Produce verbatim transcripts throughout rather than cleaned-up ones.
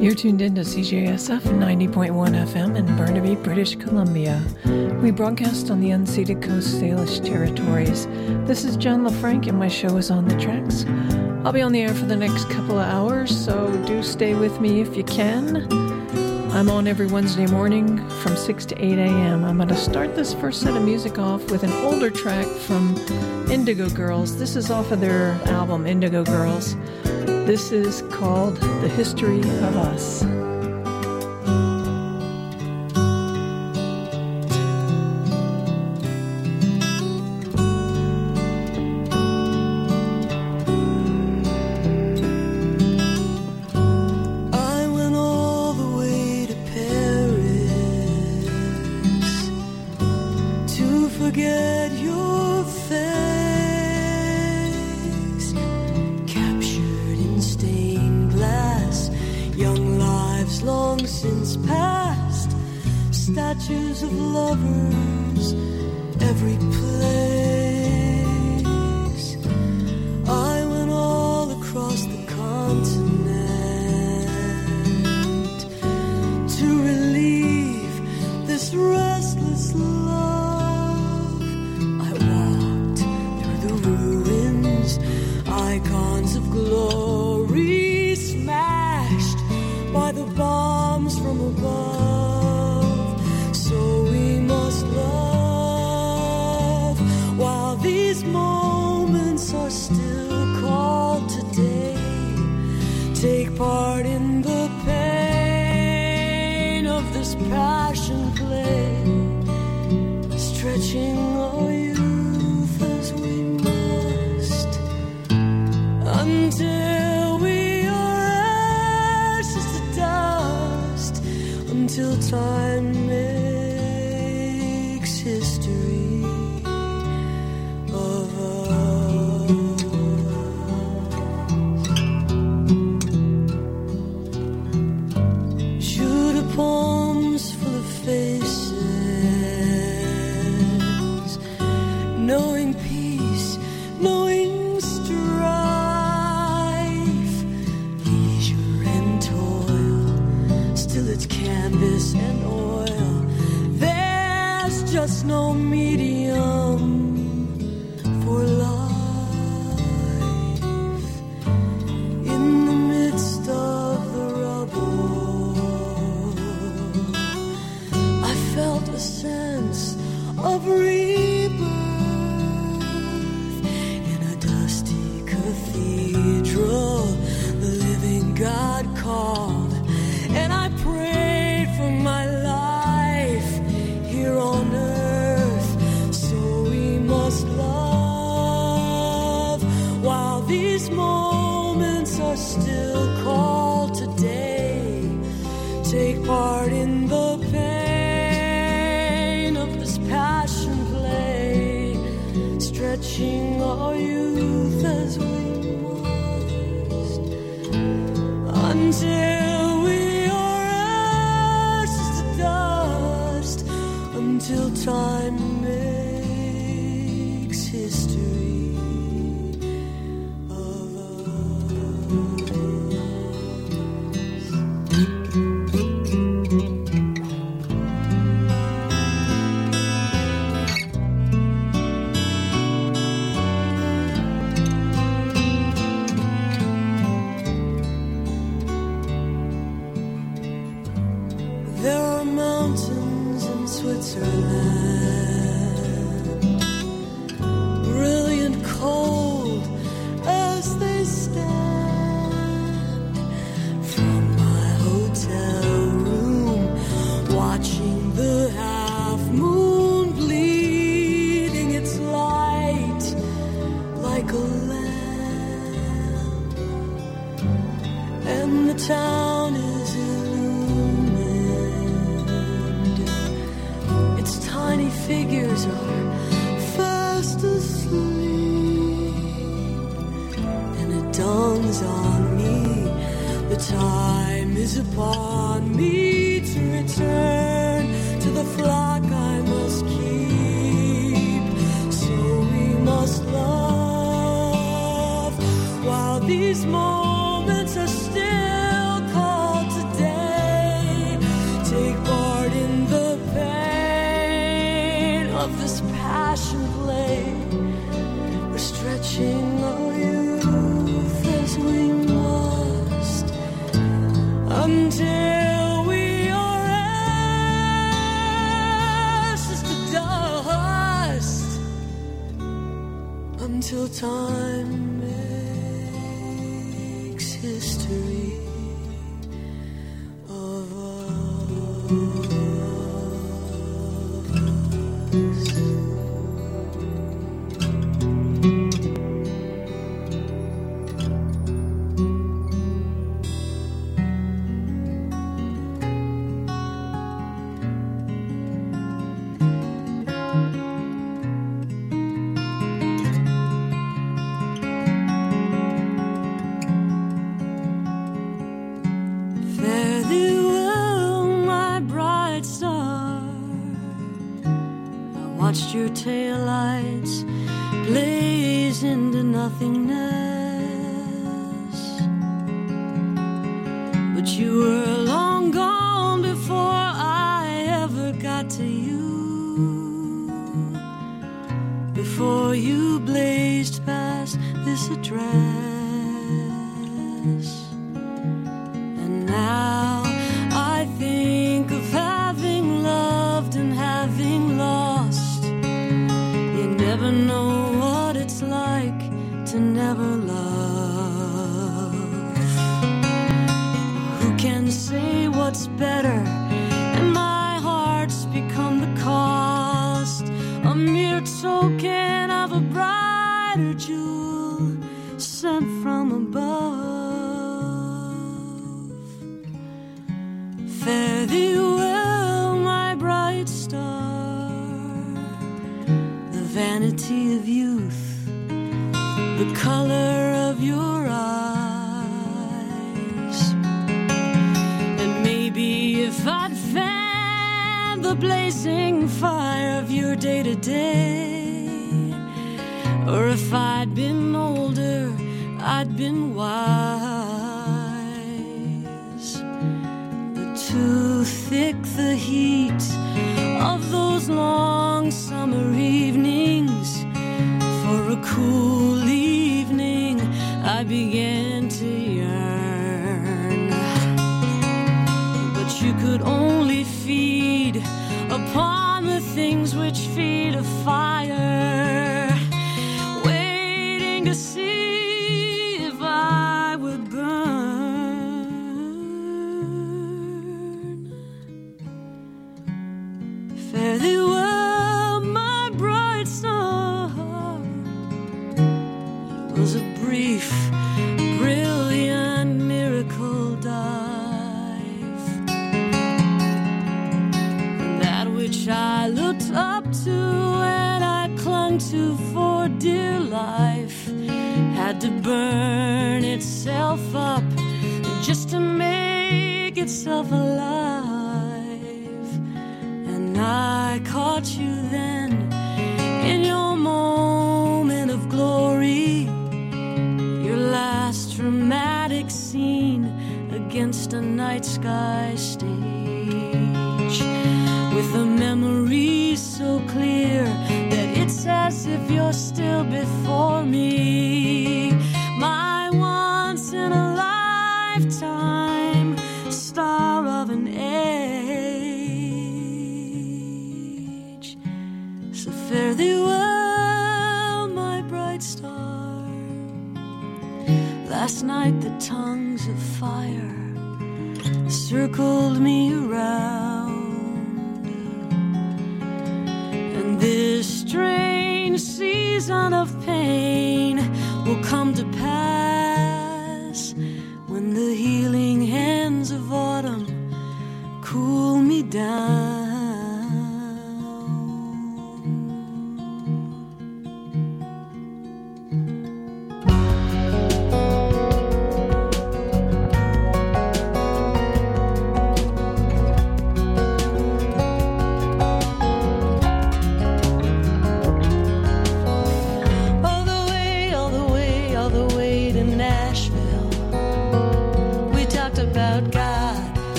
You're tuned in to C J S F ninety point one F M in Burnaby, British Columbia. We broadcast on the unceded Coast Salish territories. This is John LaFranc and my show is On the Tracks. I'll be on the air for the next couple of hours, so do stay with me if you can. I'm on every Wednesday morning from six to eight a.m. I'm going to start this first set of music off with an older track from Indigo Girls. This is off of their album, Indigo Girls. This is called The History of Us. Statues of lovers, every place. I went all across the continent to relieve this restless love. I walked through the ruins, icons of glory smashed by the bombs from above. These moments are still called today. Take part in the pain of this passion play, stretching our youth as we must, until we are ashes to dust, until time makes history. Palms full of faces, knowing peace, knowing strife, leisure and toil, still it's canvas and oil. There's just no medium for life in the midst of the rubble. Felt a sense of rebirth in a dusty cathedral. The living God called, and I prayed for my life here on earth. So we must love while these moments are still called today. Take part in the pain, passion play, stretching our youth as we must, until we are ashes to dust, until time makes history of us. Switzerland, brilliant cold as they stand from my hotel room, watching the half moon bleeding its light like a lamp, and the town is tiny figures are fast asleep, and it dawns on me the time is upon me to return to the flock I must keep. So we must love while these moments are still called today. watched your taillights blaze into nothingness. But you were long gone before I ever got to you, before you blazed past this address. And now I think of having loved and having lost. You never know what it's like to never love. Who can say what's better? And my heart's become the cost, a mere token of a brighter jewel sent from above. Fare thee well, my bright star, the vanity of youth, the color of your eyes. And maybe if I'd fanned the blazing fire of your day-to-day, or if I'd been older, I'd been wise. But too thick the heat of those long summer evenings, for a cool evening I began to yearn. But you could only feed upon the things which feed a fire, waiting to see if I would burn. Fare thee well, my bright star. It was a brief, brilliant miracle dive, and that which I looked up to and I clung to for dear life had to burn itself up just to make itself alive. And I caught you then in your moment of glory, your last dramatic scene against a night sky stage, with a memory so clear that it's as if you're still before me, my once in a lifetime star of an age. So fare thee well, my bright star. Last night the tongues of fire circled me around, and this strange season of pain will come to pass when the healing hands of autumn cool me down.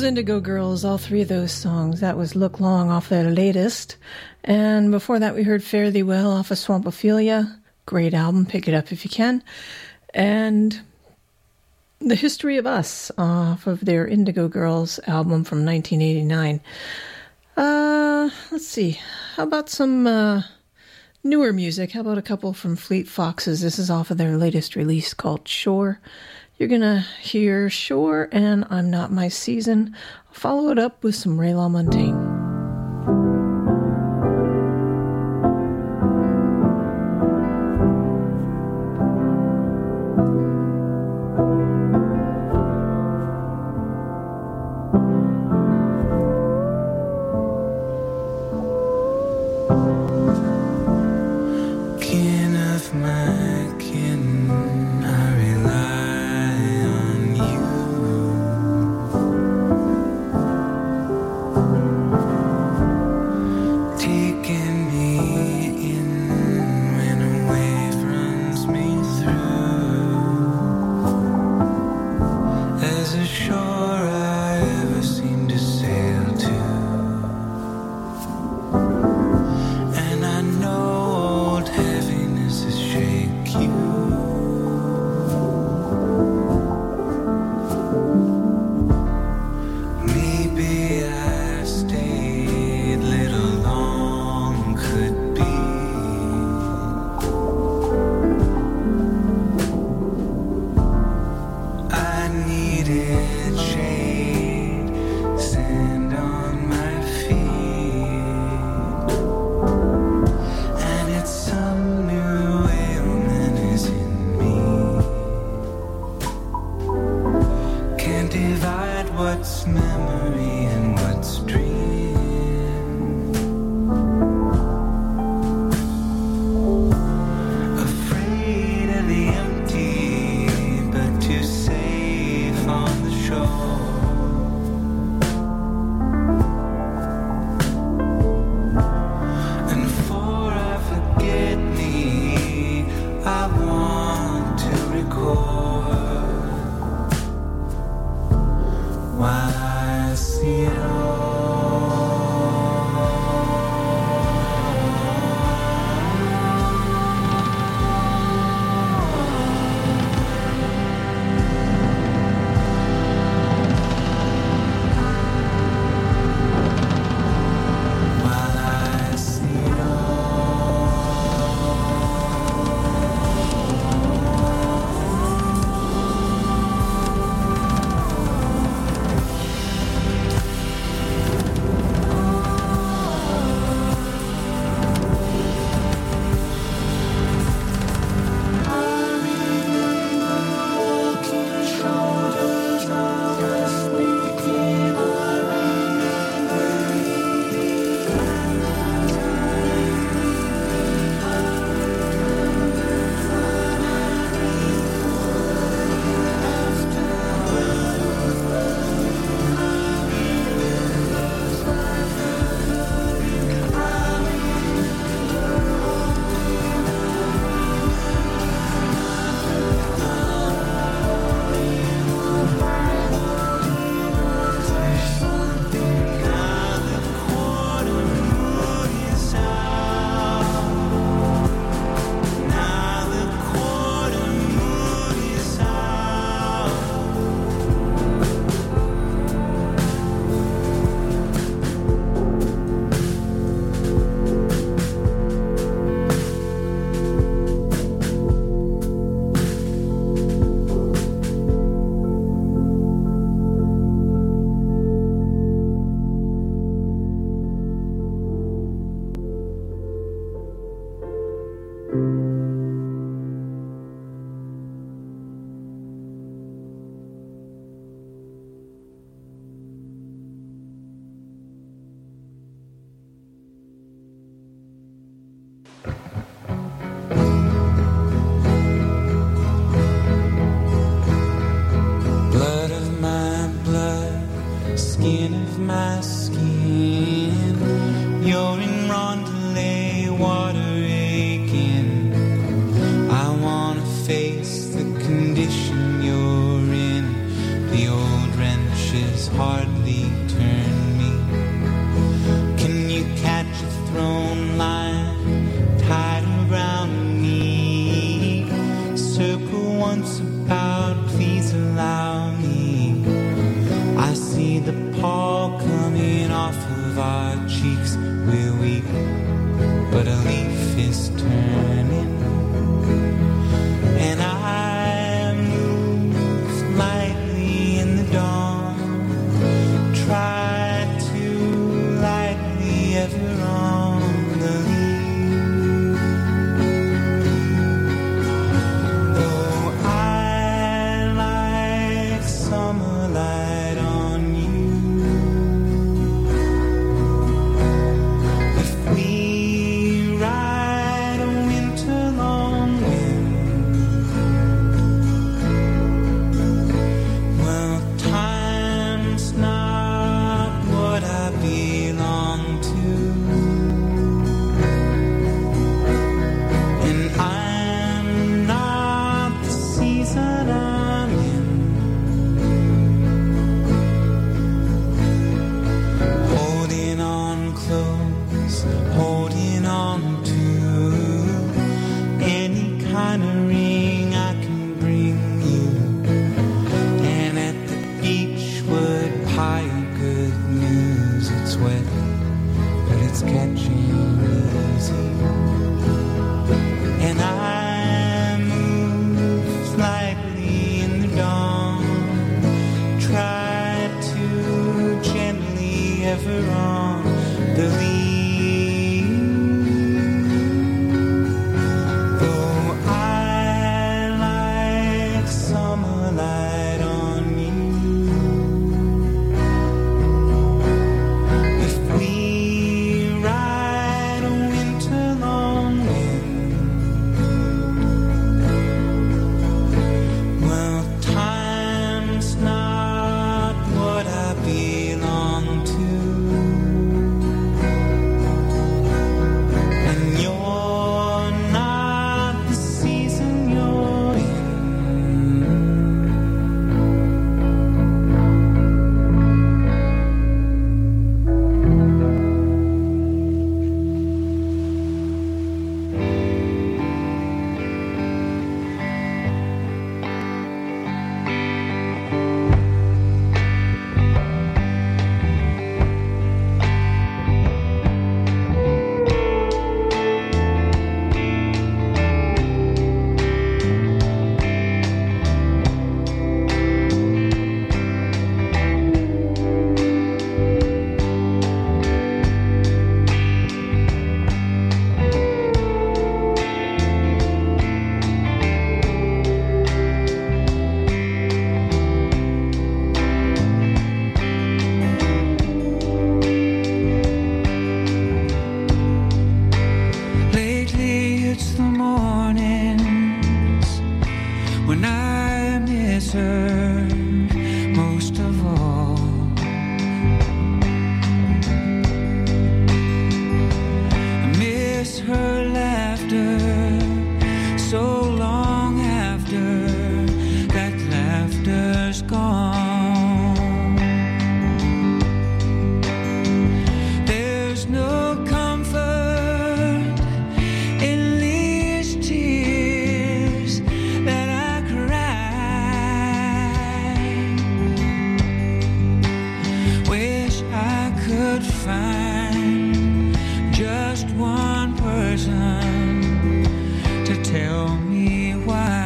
Indigo Girls, all three of those songs. That was Look Long off their latest. And before that we heard Fare Thee Well off of Swampophilia. Great album, pick it up if you can. And The History of Us off of their Indigo Girls album from nineteen eighty-nine. Uh, let's see. How about some uh, newer music? How about a couple from Fleet Foxes? This is off of their latest release called Shore. You're going to hear Shore and I'm Not My Season. I'll follow it up with some Ray LaMontagne. skin of my skin. You're in Rondelay, water aching. I wanna face the condition you're in. The old wrench is hardly off of our cheeks. We're weak, but a leaf is turning, and I move lightly in the dawn, try to lightly ever on the leaf. Though I like summer light on you, if we ride a winter long wind, well, time's not what I belong to, and I'm not the season I'm in. Holding on close, holding on to any kind of ring I can bring you. And at the Beechwood Pile, good news, it's wet, but it's catching easy. And I move slightly in the dawn, try to gently ever on the leaf. Though I like summer light on you, if we ride a winter long wind, well, time's not what I belong to, and you're not the season you're in. Lately it's the mornings when I miss her most of all. I miss her laughter so long after that laughter's gone. There's no comfort in these tears that I cry. Wish I could find just one person to tell me why.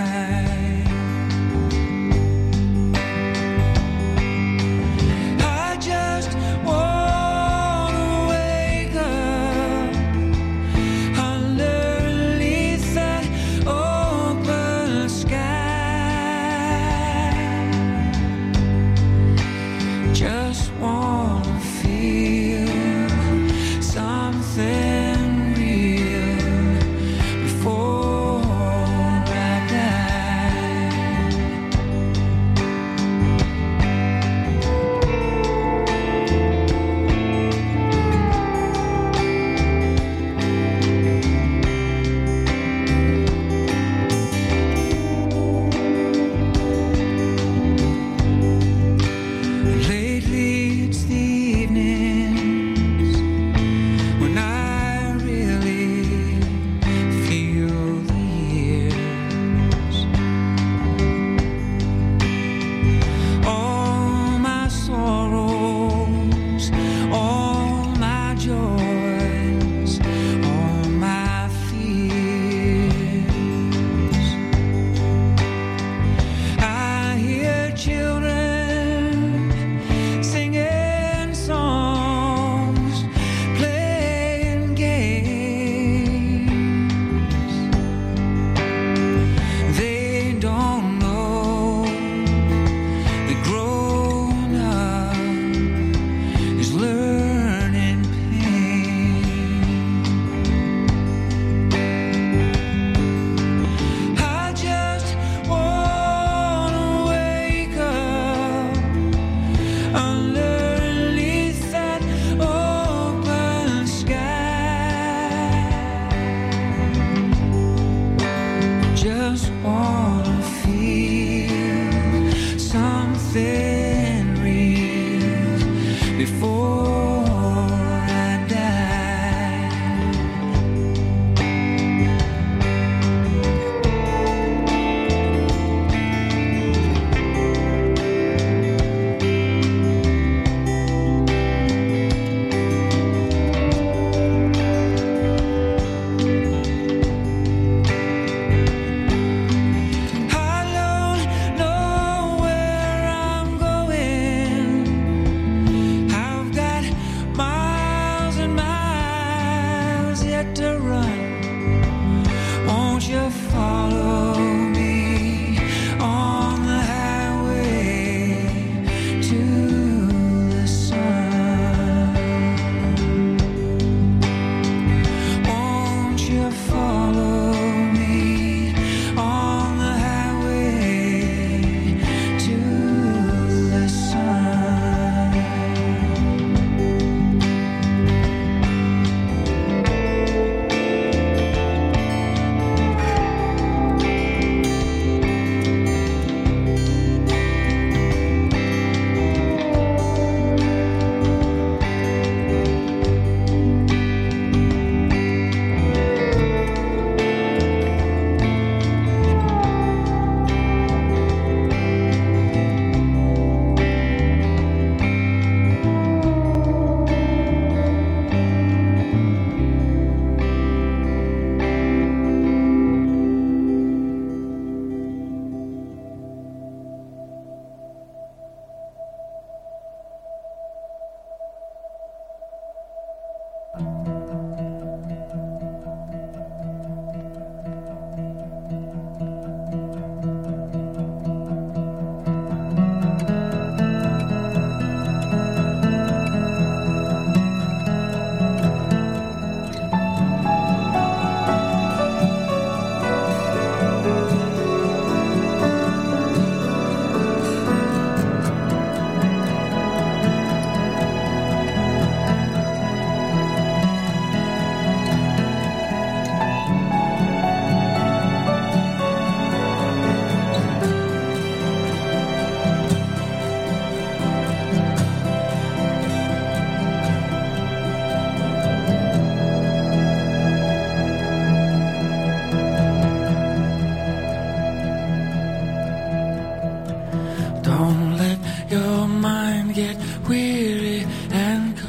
I just wanna wake up underneath that open sky. Just wanna feel something real before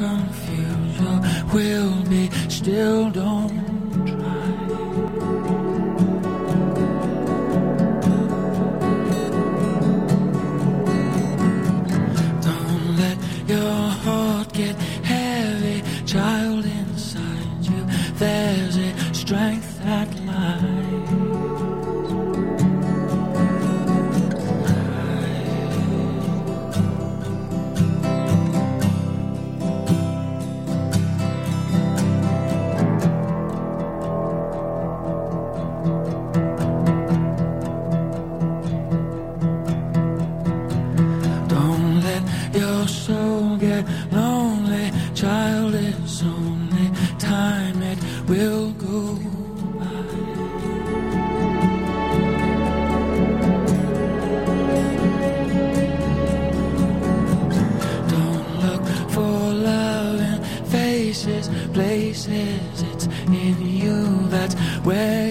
confused. You will be still, don't try. Don't let your heart get heavy, child, inside you. There's a strength that lies. So get lonely, child, it's only time it will go by. Don't look for love in faces, places, it's in you, that's where